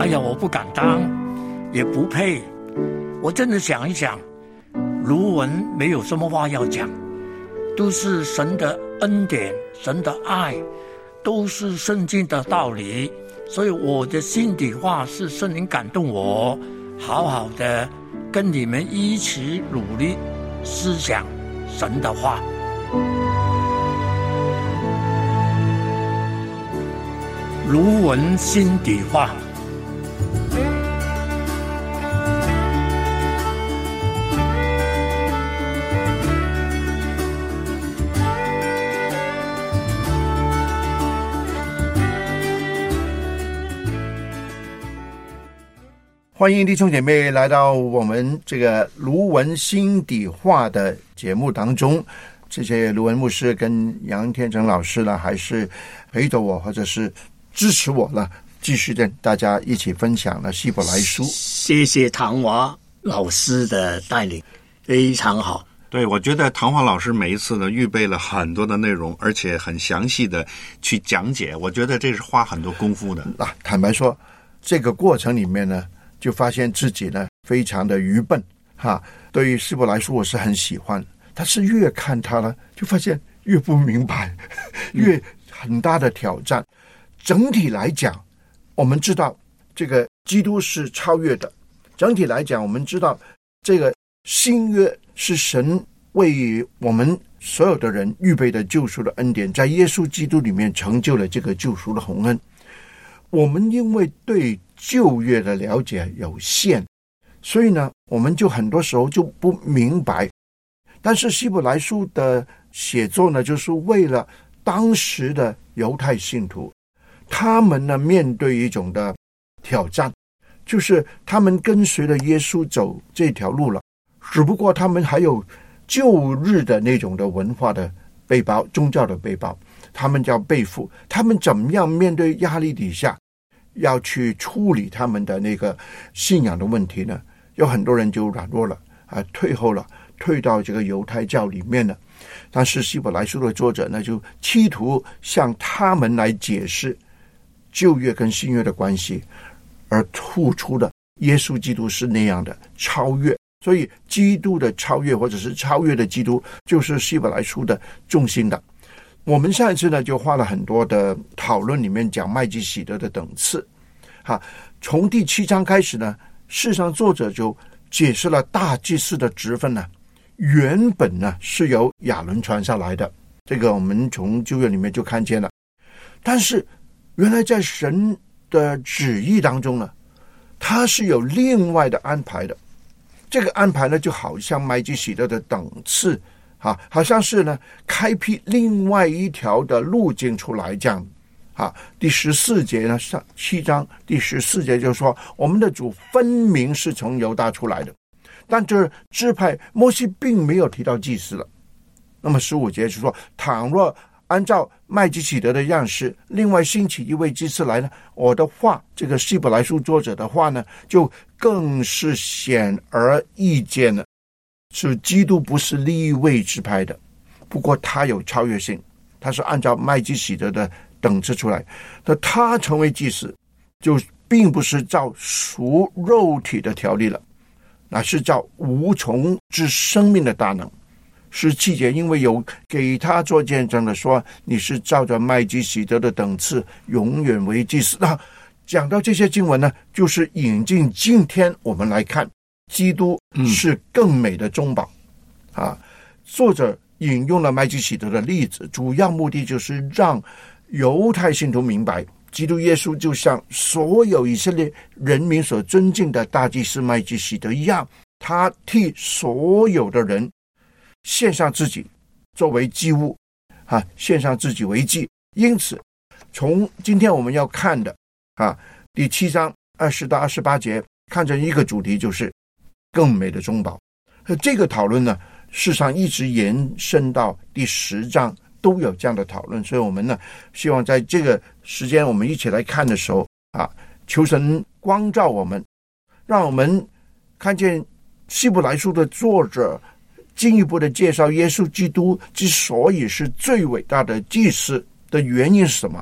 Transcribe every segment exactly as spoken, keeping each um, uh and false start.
哎呀，我不敢当，也不配。我真的想一想，卢文没有什么话要讲，都是神的恩典，神的爱，都是圣经的道理。所以我的心底话是圣灵感动我，好好的跟你们一起努力思想神的话。卢文心底话。 欢迎弟兄姐妹来到我们这个卢文心底话的节目当中。这些卢文牧师跟杨天成老师呢，还是陪着我，或者是支持我了，继续跟大家一起分享了希伯来书。 谢谢唐华老师的带领，非常好。 对，我觉得唐华老师每一次呢预备了很多的内容，而且很详细的去讲解，我觉得这是花很多功夫的。 啊，坦白说，这个过程里面呢，就发现自己呢非常的愚笨哈。对于希伯来书我是很喜欢，但是越看它呢，就发现越不明白，越很大的挑战。整体来讲，我们知道这个基督是超越的。整体来讲，我们知道这个新约是神为我们所有的人预备的救赎的恩典，在耶稣基督里面成就了这个救赎的宏恩。我们因为对旧约的了解有限，所以呢，我们就很多时候就不明白。但是希伯来书的写作呢，就是为了当时的犹太信徒，他们呢面对一种的挑战，就是他们跟随了耶稣走这条路了，只不过他们还有旧日的那种的文化的背包，宗教的背包，他们叫背负。他们怎么样面对压力底下要去处理他们的那个信仰的问题呢？有很多人就软弱了啊，退后了，退到这个犹太教里面了。但是希伯来书的作者呢，就企图向他们来解释旧约跟新约的关系，而突出的耶稣基督是那样的超越。所以基督的超越，或者是超越的基督，就是希伯来书的重心的。我们上一次呢就花了很多的讨论，里面讲麦基洗德的等次哈。从第七章开始呢，事实上作者就解释了大祭司的职分呢，原本呢是由亚伦传下来的，这个我们从旧约里面就看见了。但是原来在神的旨意当中呢，他是有另外的安排的。这个安排呢，就好像麦基洗德的等次啊，好像是呢开辟另外一条的路径出来这样啊。第十四节呢，上七章第十四节就说，我们的主分明是从犹大出来的，但这支派摩西并没有提到祭司了。那么十五节就说，倘若按照麦基洗德的样式，另外兴起一位祭司来呢，我的话，这个希伯来书作者的话呢，就更是显而易见了，是基督不是利未支派的，不过他有超越性，他是按照麦基洗德的等次出来，那他成为祭司，就并不是照属肉体的条例了，乃是照无从之生命的大能。十七节，因为有给他做见证的说，你是照着麦基洗德的等次永远为祭司。那讲到这些经文呢，就是引进今天我们来看，基督是更美的中保、嗯、啊。作者引用了麦基洗德的例子，主要目的就是让犹太信徒明白，基督耶稣就像所有以色列人民所尊敬的大祭司麦基洗德一样，他替所有的人献上自己作为祭物啊，献上自己为祭。因此从今天我们要看的啊，第七章二十到二十八节，看着一个主题，就是更美的中保。这个讨论呢，事实上一直延伸到第十章都有这样的讨论。所以我们呢，希望在这个时间我们一起来看的时候啊，求神光照我们，让我们看见希伯来书的作者进一步的介绍耶稣基督之所以是最伟大的祭司的原因是什么。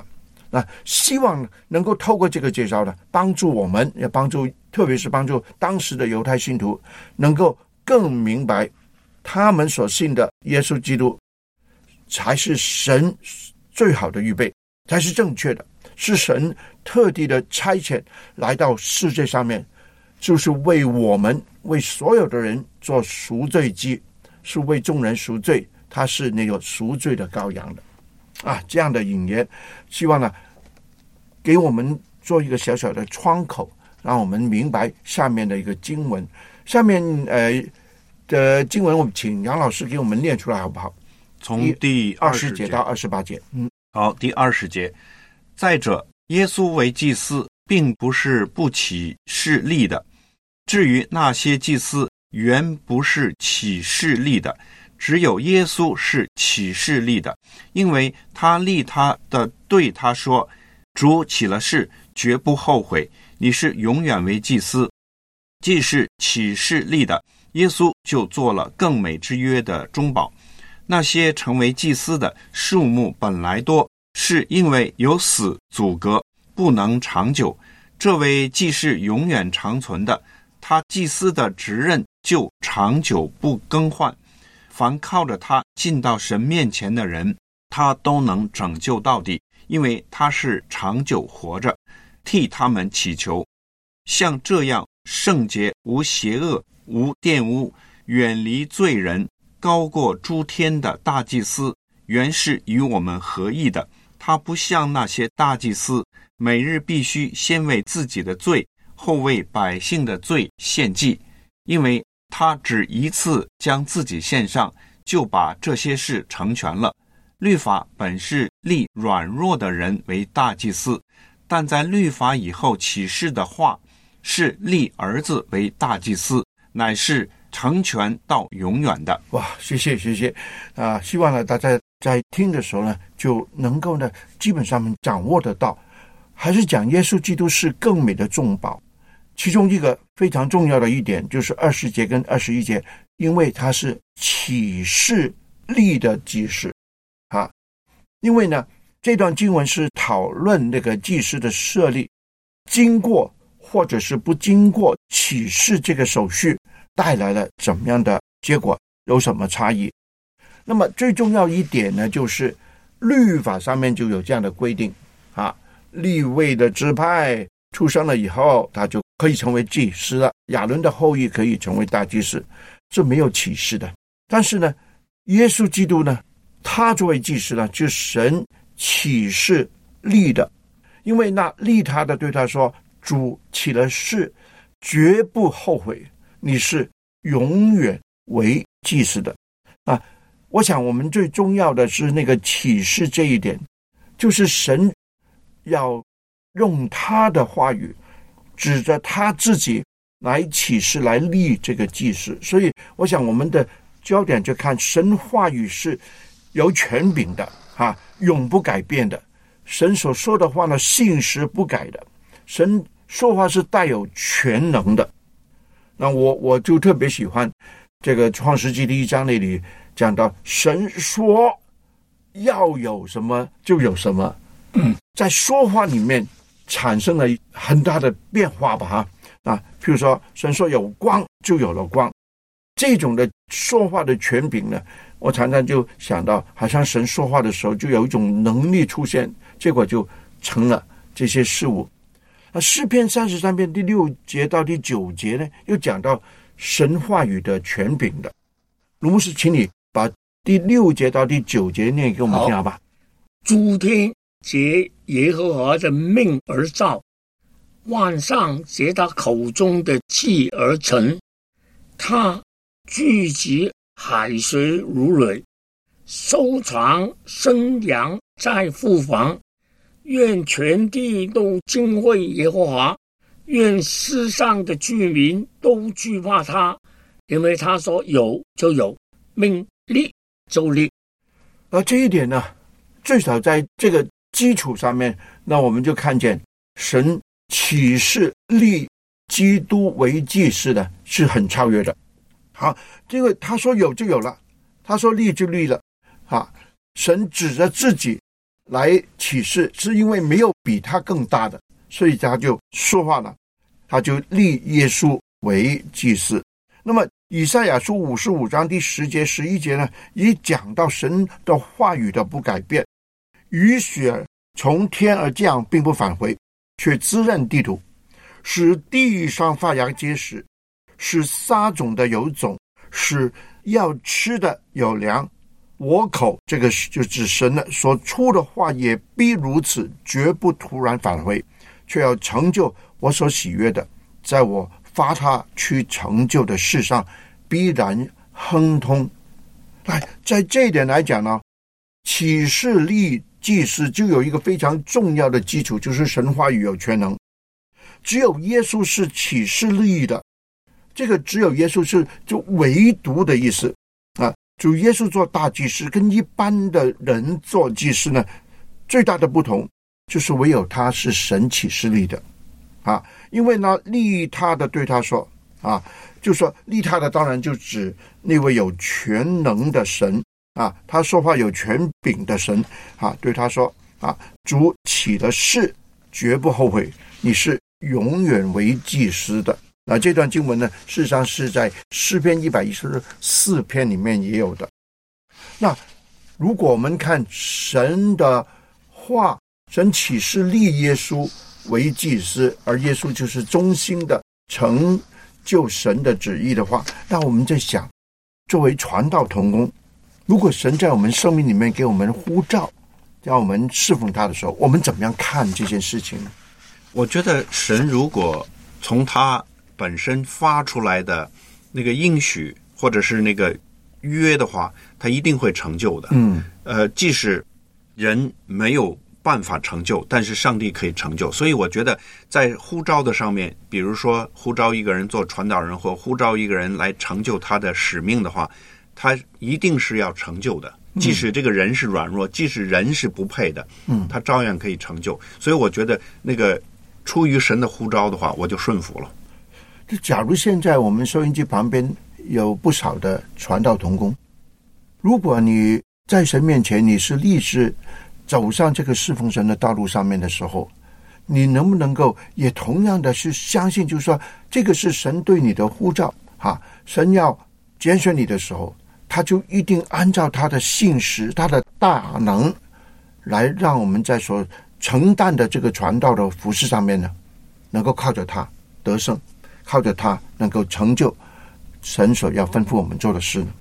那希望能够透过这个介绍呢，帮助我们，也帮助特别是帮助当时的犹太信徒能够更明白他们所信的耶稣基督才是神最好的预备，才是正确的，是神特地的差遣来到世界上面，就是为我们为所有的人做赎罪祭，是为众人赎罪，他是那个赎罪的羔羊的啊，这样的引言，希望呢给我们做一个小小的窗口，让我们明白下面的一个经文。下面呃的经文，我们请杨老师给我们念出来好不好？ 从第二十节到二十八节。嗯， 好，第二十节。再者，耶稣为祭司，并不是不起势力的。至于那些祭司，原不是起势力的，只有耶稣是起势力的，因为他立他的对他说：“主起了誓，绝不后悔。你是永远为祭司。”既是起势力的，耶稣就做了更美之约的中保。那些成为祭司的数目本来多，是因为有死阻隔，不能长久。这位既是永远长存的，他祭司的职任就长久不更换。凡靠着他进到神面前的人，他都能拯救到底，因为他是长久活着，替他们祈求。像这样圣洁、无邪恶、无玷污、远离罪人、高过诸天的大祭司，原是与我们合意的。他不像那些大祭司，每日必须先为自己的罪，后为百姓的罪献祭，因为他只一次将自己献上，就把这些事成全了。律法本是立软弱的人为大祭司，但在律法以后启示的话，是立儿子为大祭司，乃是成全到永远的。 哇，谢谢谢谢啊！希望呢大家在听的时候呢，就能够呢基本上掌握得到，还是讲耶稣基督是更美的中保。其中一个非常重要的一点就是二十节跟二十一节，因为他是起势立的祭司啊。因为呢这段经文是讨论那个祭司的设立，经过或者是不经过起誓这个手续带来了怎么样的结果，有什么差异。那么最重要一点呢，就是律法上面就有这样的规定啊，利未的支派出生了以后，他就可以成为祭司了，亚伦的后裔可以成为大祭司，是没有启示的。但是呢耶稣基督呢，他作为祭司呢，就是神启示立的，因为那立他的对他说：“主起了誓，绝不后悔，你是永远为祭司的。”啊，我想我们最重要的是那个启示这一点，就是神要用他的话语指着他自己来启示，来立这个祭司。所以我想我们的焦点就看神话语是有权柄的啊，永不改变的。神所说的话呢，信实不改的。神说话是带有全能的。那我我就特别喜欢这个创世纪第一章那里讲到，神说要有什么就有什么，嗯，在说话里面产生了很大的变化吧哈啊，譬如说神说有光就有了光，这种的说话的权柄呢，我常常就想到，好像神说话的时候就有一种能力出现，结果就成了这些事物。那诗篇三十三篇第六节到第九节呢，又讲到神话语的权柄的。卢牧师，请你把第六节到第九节念给我们听好吧。 诸天结耶和华的命而造，万上结他口中的气而成。他聚集海水如蕊，收藏生养在库房。愿全地都敬畏耶和华，愿世上的居民都惧怕他，因为他说有就有，命立就立。 而这一点呢，最少在这个基础上面，那我们就看见神启示立基督为祭司的是很超越的。好，这个他说有就有了，他说立就立了啊，神指着自己来启示，是因为没有比他更大的，所以他就说话了，他就立耶稣为祭司。那么以赛亚书五十五章第十节十一节呢，也讲到神的话语的不改变，雨雪从天而降，并不返回，却滋润地土，使地上发芽结实，使撒种的有种，使要吃的有粮。我口，这个就指神的所出的话也必如此，绝不突然返回，却要成就我所喜悦的，在我发他去成就的事上必然亨通。来，在这一点来讲呢，启示立祭司就有一个非常重要的基础，就是神话语有全能。只有耶稣是启示立的，这个只有耶稣是就唯独的意思啊。主耶稣做大祭司跟一般的人做祭司呢，最大的不同就是唯有他是神启示立的啊。因为呢，立他的对他说啊，就说立他的当然就指那位有全能的神啊，他说话有权柄的神啊，对他说啊，主起的事绝不后悔，你是永远为祭司的。那这段经文呢，事实上是在诗篇一百一十四篇里面也有的。那如果我们看神的话，神启示立耶稣为祭司，而耶稣就是忠心的成就神的旨意的话，那我们在想，作为传道同工，如果神在我们生命里面给我们呼召，让我们侍奉他的时候，我们怎么样看这件事情呢？ 我觉得神如果从他本身发出来的那个应许或者是那个约的话，他一定会成就的。嗯，呃，即使人没有办法成就，但是上帝可以成就。所以我觉得在呼召的上面，比如说呼召一个人做传道人，或呼召一个人来成就他的使命的话，他一定是要成就的。即使这个人是软弱，即使人是不配的，嗯，他照样可以成就。所以我觉得那个出于神的呼召的话，我就顺服了。 就假如现在我们收音机旁边有不少的传道同工，如果你在神面前你是立志走上这个侍奉神的道路上面的时候，你能不能够也同样的是相信，就是说这个是神对你的呼召啊，神要拣选你的时候，他就一定按照他的信实他的大能来让我们在所承担的这个传道的服事上面呢，能够靠着他得胜，靠着他能够成就神所要吩咐我们做的事呢？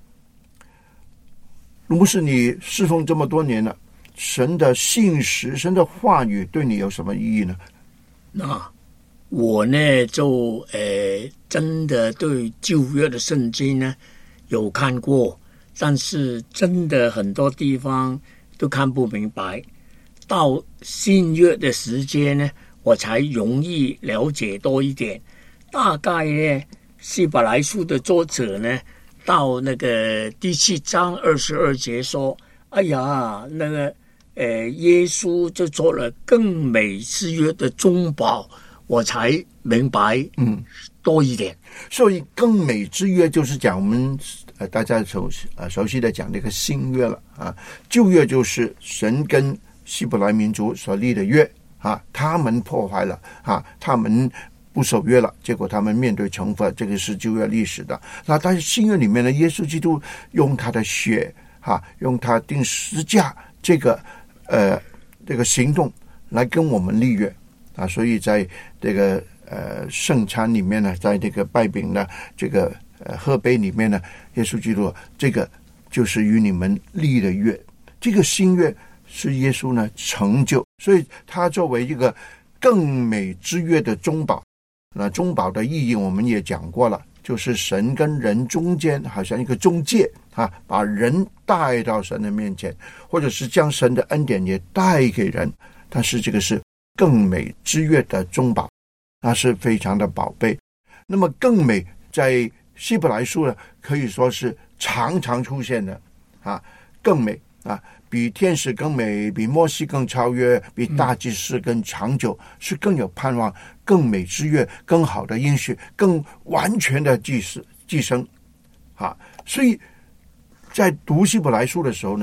如果是你侍奉这么多年了，神的信实神的话语对你有什么意义呢？ 那我呢就呃真的对旧约的圣经呢有看过，但是真的很多地方都看不明白，到新约的时间呢我才容易了解多一点。大概呢希伯来书的作者呢到那个第七章二十二节说，哎呀那个呃耶稣就做了更美之约的中保，我才明白嗯多一点。 所以更美之约就是讲我们呃大家熟悉呃熟悉的讲这个新约了啊，旧约就是神跟希伯来民族所立的约啊，他们破坏了啊，他们不守约了，结果他们面对惩罚，这个是旧约历史的。那但是新约里面呢，耶稣基督用他的血啊，用他钉十架这个呃这个行动来跟我们立约啊，所以在这个呃圣餐里面呢，在这个拜饼呢，这个呃喝杯里面呢，耶稣基督这个就是与你们立的约，这个新约是耶稣呢成就，所以他作为一个更美之约的中保。那中保的意义我们也讲过了，就是神跟人中间好像一个中介啊，把人带到神的面前，或者是将神的恩典也带给人。但是这个是更美之约的中保，那是非常的宝贝。那么更美在希伯来书呢，可以说是常常出现的啊，更美啊，比天使更美，比摩西更超越，比大祭司更长久，嗯、是更有盼望，更美之约，更好的应许，更完全的祭司寄生啊。所以在读希伯来书的时候呢，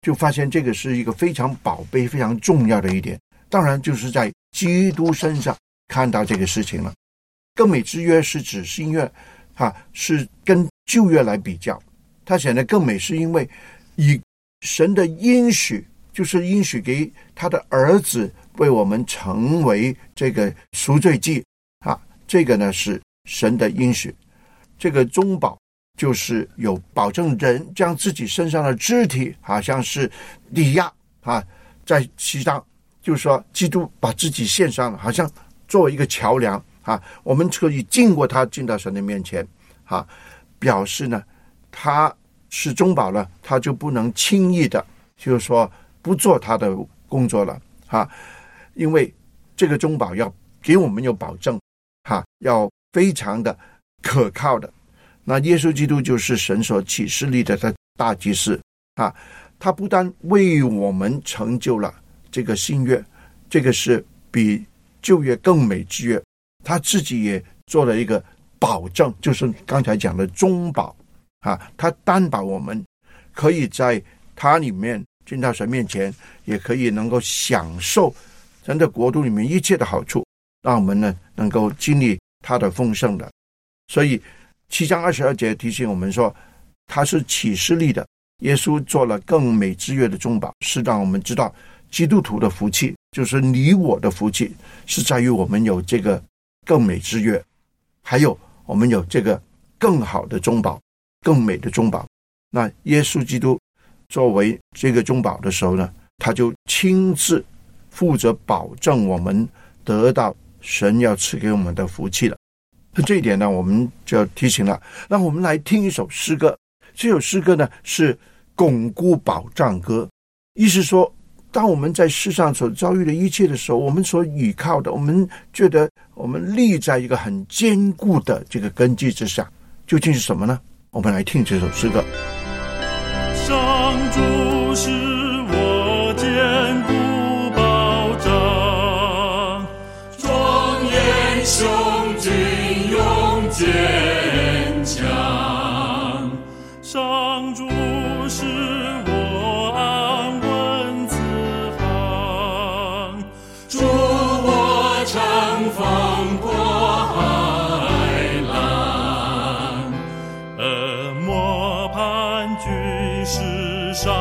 就发现这个是一个非常宝贝非常重要的一点，当然就是在基督身上看到这个事情了。更美之约是指新约啊，是跟旧约来比较，它显得更美是因为以神的应许，就是应许给他的儿子为我们成为这个赎罪祭啊，这个呢是神的应许。这个中保就是有保证人将自己身上的肢体好像是抵押啊，在七章就是说基督把自己献上了，好像作为一个桥梁啊，我们可以经过他进到神的面前啊，表示呢他是中保了，他就不能轻易的就是说不做他的工作了啊，因为这个中保要给我们有保证啊，要非常的可靠的。那耶稣基督就是神所启示立的大祭司啊，他不但为我们成就了这个新约，这个是比旧约更美之约，他自己也做了一个保证，就是刚才讲的中保啊，他担保我们可以在他里面进到神面前，也可以能够享受神的国度里面一切的好处，让我们呢能够经历他的丰盛的。所以七章二十二节提醒我们说，他是启示立的，耶稣做了更美之约的中保，是让我们知道基督徒的福气，就是你我的福气，是在于我们有这个更美之约，还有我们有这个更好的中保，更美的中保。那耶稣基督作为这个中保的时候呢，他就亲自负责保证我们得到神要赐给我们的福气了。这一点呢，我们就要提醒了。那我们来听一首诗歌，这首诗歌呢是巩固保障歌，意思说当我们在世上所遭遇的一切的时候，我们所倚靠的，我们觉得我们立在一个很坚固的这个根基之下，究竟是什么呢？我们来听这首诗歌。 上主是我坚固保障，庄严雄峻永坚强，上主是我安稳自航，助我乘风过海浪，恶魔盘踞世上，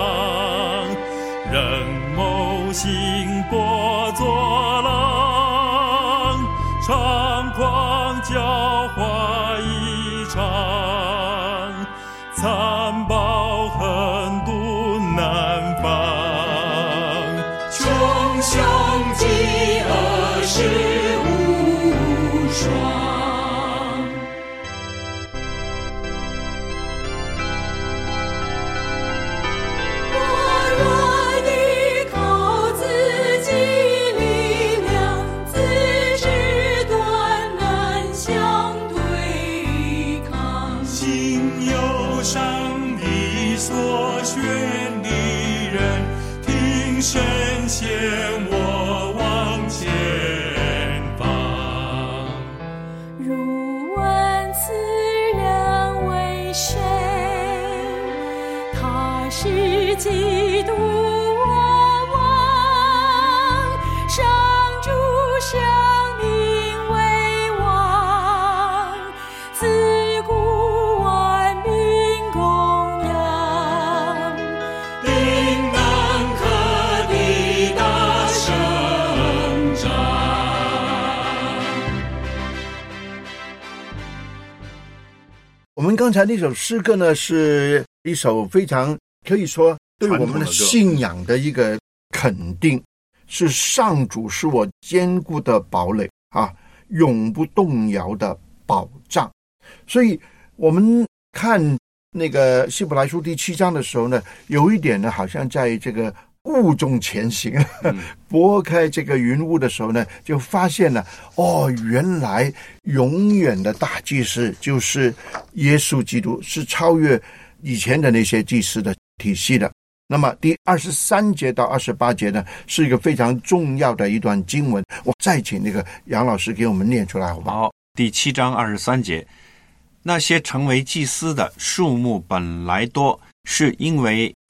人谋心波作浪，猖狂狡猾异常，残暴狠毒难防，穷凶极恶是无双。神显我往前方， 如问此人为谁？他是基督我王，上主生命为王，自古万民供养， 定当可抵达胜仗。 我们刚才那首诗歌呢，是一首非常可以说对我们的信仰的一个肯定，是上主是我坚固的堡垒啊，永不动摇的保障。所以我们看那个希伯来书第七章的时候呢，有一点呢，好像在这个雾中前行，嗯、拨开这个云雾的时候呢，就发现了哦，原来永远的大祭司就是耶稣基督，是超越以前的那些祭司的体系的。那么第二十三节到二十八节呢，是一个非常重要的一段经文，我再请那个杨老师给我们念出来好不好？ 好，第七章二十三节，那些成为祭司的数目本来多，是因为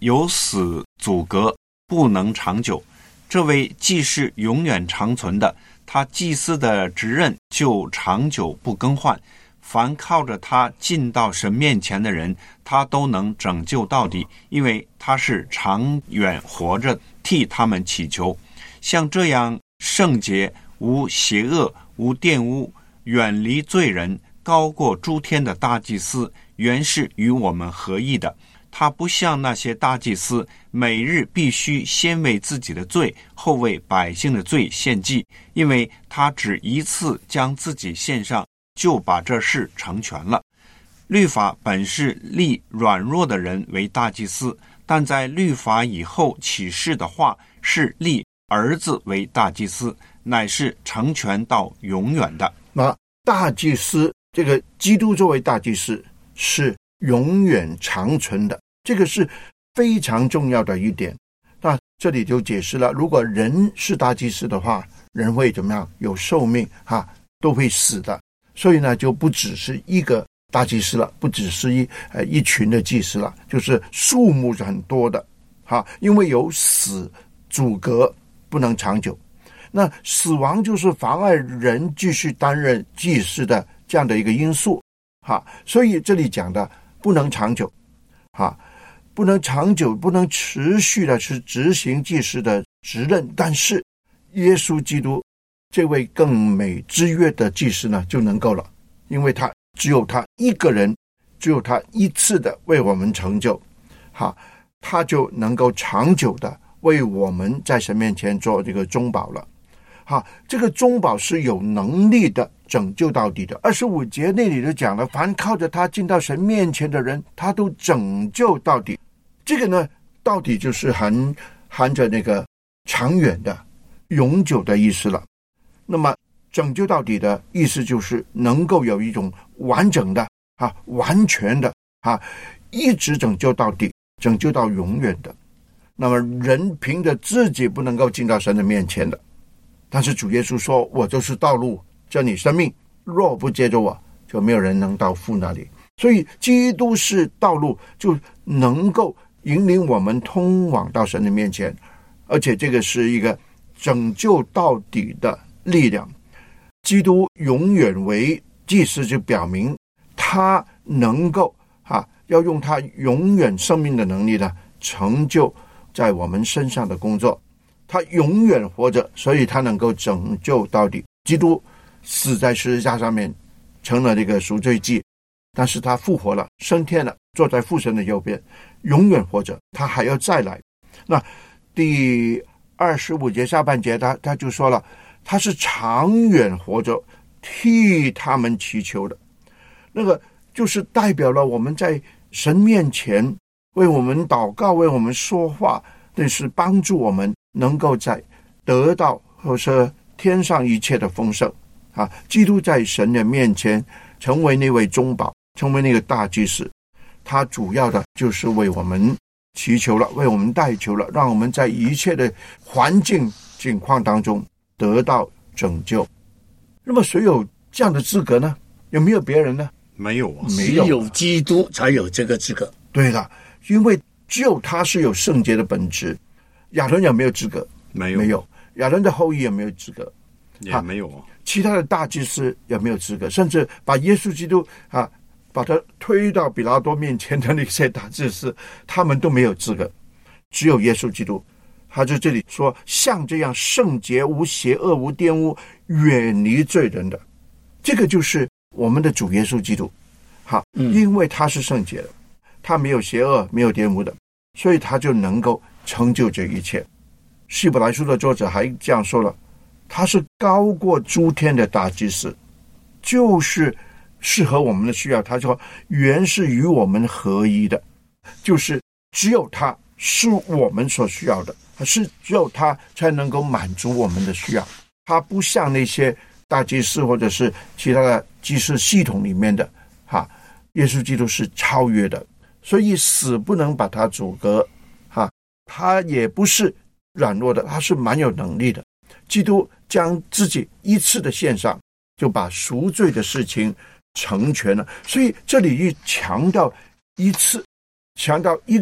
有死阻隔，不能长久。这位既是永远长存的，他祭司的职任就长久不更换。凡靠着他进到神面前的人，他都能拯救到底，因为他是长远活着替他们祈求。像这样圣洁、无邪恶、无玷污、远离罪人、高过诸天的大祭司，原是与我们合意的。他不像那些大祭司，每日必须先为自己的罪，后为百姓的罪献祭，因为他只一次将自己献上，就把这事成全了。律法本是立软弱的人为大祭司，但在律法以后启示的话是立儿子为大祭司，乃是成全到永远的。 那大祭司，这个基督作为大祭司是永远长存的，这个是非常重要的一点。那这里就解释了，如果人是大祭司的话，人会怎么样？有寿命哈，都会死的。所以呢，就不只是一个大祭司了，不只是一呃一群的祭司了，就是数目是很多的哈，因为有死阻隔，不能长久。那死亡就是妨碍人继续担任祭司的这样的一个因素哈，所以这里讲的不能长久哈，不能长久，不能持续的去执行祭司的职任。但是耶稣基督这位更美之约的祭司呢，就能够了，因为他只有他一个人，只有他一次的为我们成就哈，他就能够长久的为我们在神面前做这个中保了。好，这个中保是有能力的拯救到底的。二十五节那里就讲了，凡靠着他进到神面前的人，他都拯救到底。这个呢，到底就是含含着那个长远的、永久的意思了。那么拯救到底的意思就是能够有一种完整的啊、完全的啊，一直拯救到底，拯救到永远的。那么人凭着自己不能够进到神的面前的。但是主耶稣说，我就是道路真理生命，若不接着我，就没有人能到父那里。所以基督是道路，就能够引领我们通往到神的面前，而且这个是一个拯救到底的力量。基督永远为祭司，就表明他能够啊，要用他永远生命的能力呢，成就在我们身上的工作。他永远活着，所以他能够拯救到底。基督死在十字架上面，成了这个赎罪祭，但是他复活了，升天了，坐在父神的右边，永远活着，他还要再来。那第二十五节下半节他他就说了，他是长远活着，替他们祈求的。那个就是代表了我们在神面前为我们祷告，为我们说话，那是帮助我们能够在得到或是天上一切的丰盛啊！基督在神的面前成为那位中保，成为那个大祭司，他主要的就是为我们祈求了，为我们代求了，让我们在一切的环境境况当中得到拯救。那么谁有这样的资格呢？有没有别人呢？ 没有啊， 没有， 只有基督才有这个资格。 对了，因为只有他是有圣洁的本质。亚伦有没有资格？ 没有， 没有。亚伦的后裔有没有资格？ 也没有啊。 其他的大祭司有没有资格？甚至把耶稣基督啊，把他推到比拉多面前的那些大祭司，他们都没有资格，只有耶稣基督。他在这里说，像这样圣洁、无邪恶、无玷污、远离罪人的，这个就是我们的主耶稣基督。好，因为他是圣洁的，他没有邪恶，没有玷污的，所以他就能够成就这一切。希伯来书的作者还这样说了，他是高过诸天的大祭司，就是适合我们的需要。他说原是与我们合一的，就是只有他是我们所需要的，是只有他才能够满足我们的需要。他不像那些大祭司或者是其他的祭司系统里面的哈，耶稣基督是超越的，所以死不能把他阻隔哈，他也不是软弱的，他是蛮有能力的。基督将自己一次的献上，就把赎罪的事情成全了。所以这里一强调一次，强调一个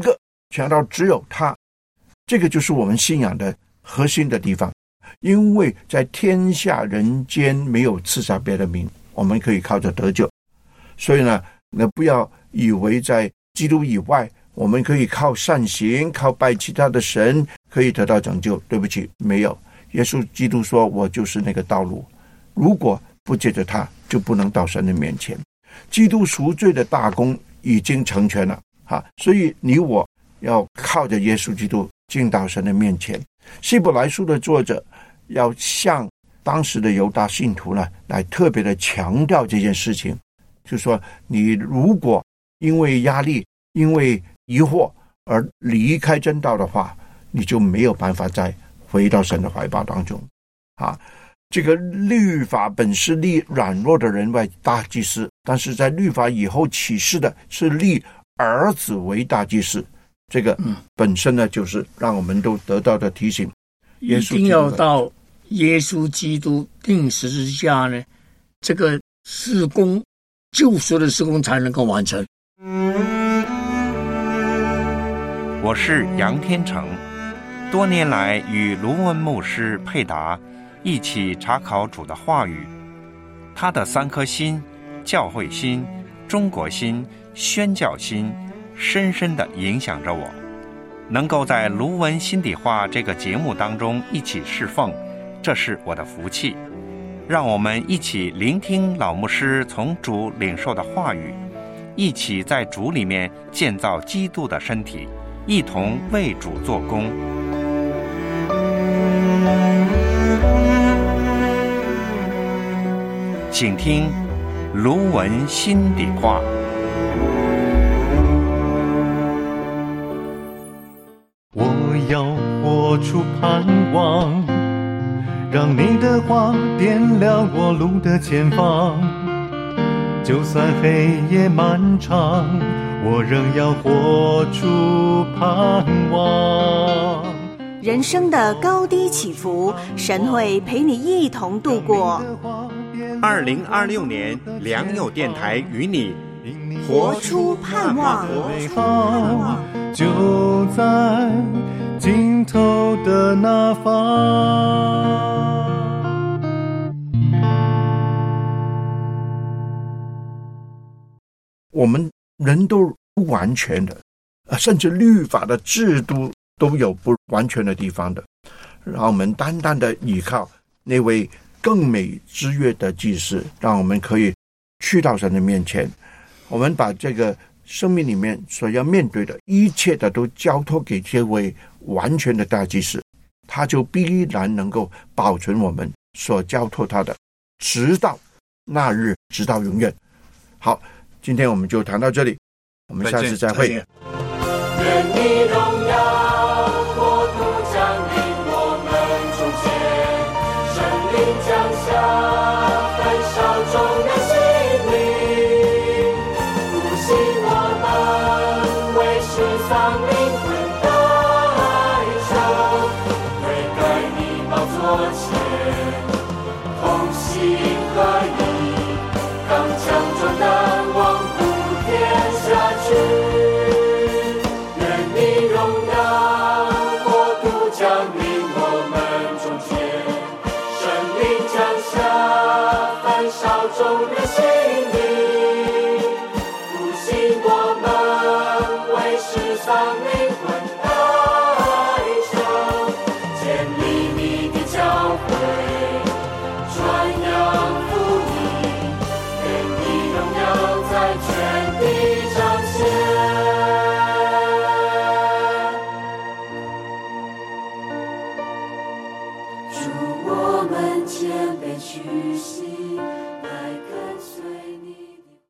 强调只有他，这个就是我们信仰的核心的地方。因为在天下人间没有赐下别的名，我们可以靠着得救。所以呢，那不要以为在基督以外，我们可以靠善行，靠拜其他的神可以得到拯救。对不起，没有。耶稣基督说，我就是那个道路，如果不借着他，就不能到神的面前。基督赎罪的大功已经成全了哈，所以你我要靠着耶稣基督进到神的面前。希伯来书的作者要向当时的犹大信徒呢，来特别的强调这件事情，就是说你如果因为压力、因为疑惑而离开真道的话，你就没有办法再回到神的怀抱当中啊。这个律法本是立软弱的人为大祭司，但是在律法以后启示的是立儿子为大祭司，这个本身呢，就是让我们都得到的提醒。 一定要到耶稣基督钉十字架呢，这个事工救赎的事工才能够完成。 我是杨天成，多年来与卢文牧师配搭一起查考主的话语，他的三颗心，教会心、中国心、宣教心，深深地影响着我。能够在卢文心底话这个节目当中一起侍奉，这是我的福气。让我们一起聆听老牧师从主领受的话语，一起在主里面建造基督的身体，一同为主做工。请听卢文心底话。 我要活出盼望，让你的话点亮我路的前方。就算黑夜漫长，我仍要活出盼望。 人生的高低起伏，神会陪你一同度过。 二零二六年良友电台与你活出盼望。 就在尽头的那方。 我们人都不完全的，甚至律法的制度都有不完全的地方的。让我们单单的依靠那位更美之约的祭司，让我们可以去到神的面前。我们把这个生命里面所要面对的一切的都交托给这位完全的大祭司，他就必然能够保存我们所交托他的，直到那日，直到永远。好，今天我们就谈到这里，我们下次再会。 愿你荣耀国度降临我们中间，圣灵降下焚烧众人心灵，复兴我们为世上灵魂代求，悔改你宝座前，同心合一，刚强壮胆，望普天下去。众人心灵，复兴我们为世上灵魂代求，建立你的教会，传扬福音，愿你荣耀在全地彰显。主，我们谦卑屈膝，